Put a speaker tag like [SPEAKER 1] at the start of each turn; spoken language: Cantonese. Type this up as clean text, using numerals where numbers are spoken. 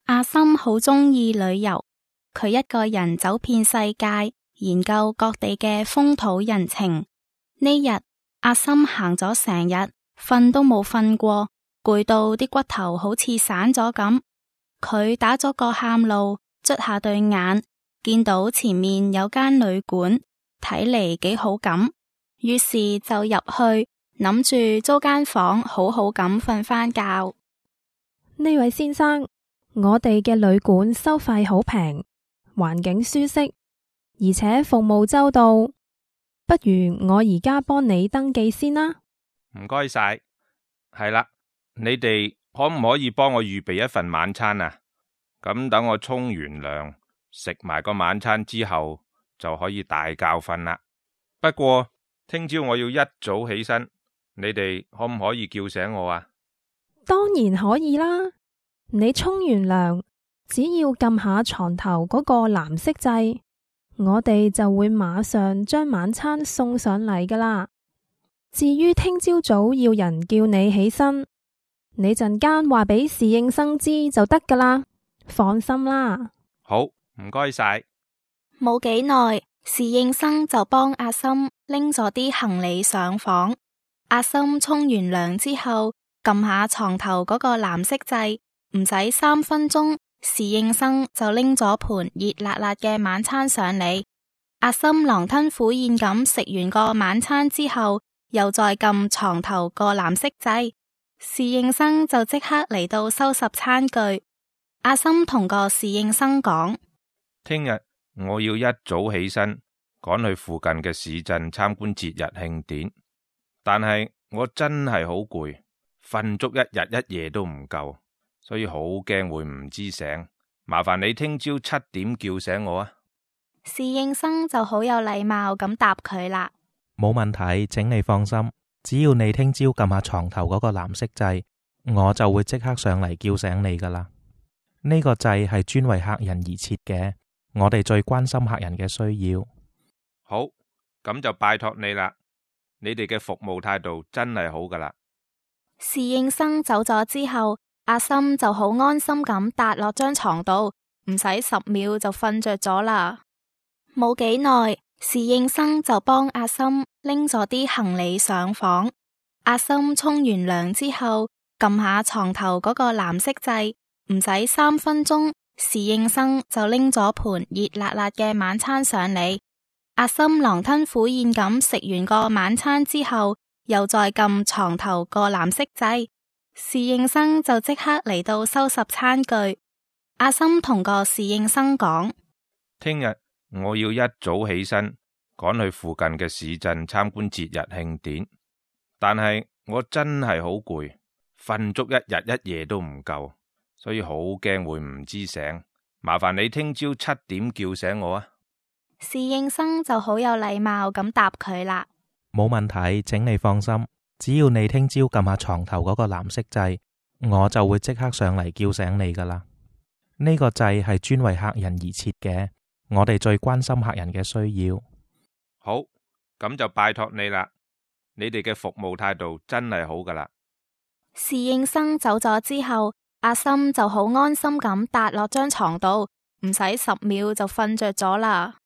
[SPEAKER 1] 阿森好鍾意旅遊，佢一個人走遍世界，研究各地嘅風土人情。呢日阿森行咗成日，瞓都冇瞓過，攰到啲骨頭好似散咗咁。佢打咗個喊路，捽下對眼，見到前面有間旅館，睇嚟幾好咁，於是就入去，諗住租間房好好咁瞓返覺。
[SPEAKER 2] 呢位先生，我哋嘅旅館收費好平，環境舒適，而且服務周到，不如我而家幫你登記先啦。
[SPEAKER 3] 唔該晒。係啦，你哋可唔可以幫我預備一份晚餐啊？咁等我沖完涼，食埋個晚餐之後就可以大覺瞓啦。不過聽朝我要一早起身，你哋可唔可以叫醒我啊？
[SPEAKER 2] 當然可以啦，你沖完涼，只要撳下床頭嗰個藍色掣，我哋就會馬上將晚餐送上嚟噶啦。至於聽朝早要人叫你起身，你陣間話俾侍應生知就得噶啦，放心啦。
[SPEAKER 3] 好，唔該晒。
[SPEAKER 1] 冇幾耐，侍應生就幫阿森拎咗啲行李上房。阿森沖完涼之後，撳下床頭嗰個藍色掣，唔使3分鐘，侍應生就拎咗盤熱辣辣嘅晚餐上嚟。阿森狼吞虎咽咁食完個晚餐之後，又再撳床頭個藍色掣，侍應生就即刻嚟到收拾餐具。阿森同個侍應生講：
[SPEAKER 3] 聽日我要一早起身，趕去附近嘅市鎮參觀節日慶典，但係我真係好攰，瞓足一日一夜都唔夠，所以好驚會唔知醒。麻煩你聽朝7點叫醒我啊！
[SPEAKER 1] 侍應生就好有禮貌咁答佢啦。
[SPEAKER 4] 冇問題，請你放心，只要你聽朝撳下床頭嗰個藍色掣，我就會即刻上嚟叫醒你噶啦。呢個掣係專為客人而設嘅，我哋最關心客人嘅需要。
[SPEAKER 3] 好，咁就拜託你啦，你哋嘅服務態度真係好噶啦。
[SPEAKER 1] 侍應生走咗之後，阿森就好安心咁搭落張床度，唔使10秒就瞓着咗啦。冇幾耐，侍應生就幫阿森拎咗啲行李上房。阿森沖完涼之後，撳下床頭嗰個藍色掣，唔使3分鐘，侍應生就拎咗盤熱辣辣嘅晚餐上嚟。阿森狼吞虎咽咁食完個晚餐之後，又再撳床頭個藍色掣，侍應生就即刻嚟到收拾餐具。阿森同個侍應生講：
[SPEAKER 3] 聽日我要一早起身，趕去附近嘅市鎮參觀節日慶典，但係我真係好攰，瞓足一日一夜都唔夠，所以好驚會唔知醒。麻煩你聽朝7點叫醒我啊！
[SPEAKER 1] 侍應生就好有禮貌咁答佢啦。
[SPEAKER 4] 冇問題，請你放心，只要你聽朝撳下床頭嗰個藍色掣，我就會即刻上嚟叫醒你噶啦。呢個掣係專為客人而設嘅，我哋最關心客人嘅需要。
[SPEAKER 3] 好，咁就拜託你啦，你哋嘅服務態度真係好噶啦。
[SPEAKER 1] 侍應生走咗之後，阿森就好安心咁搭落張床度，唔使10秒就瞓着咗啦。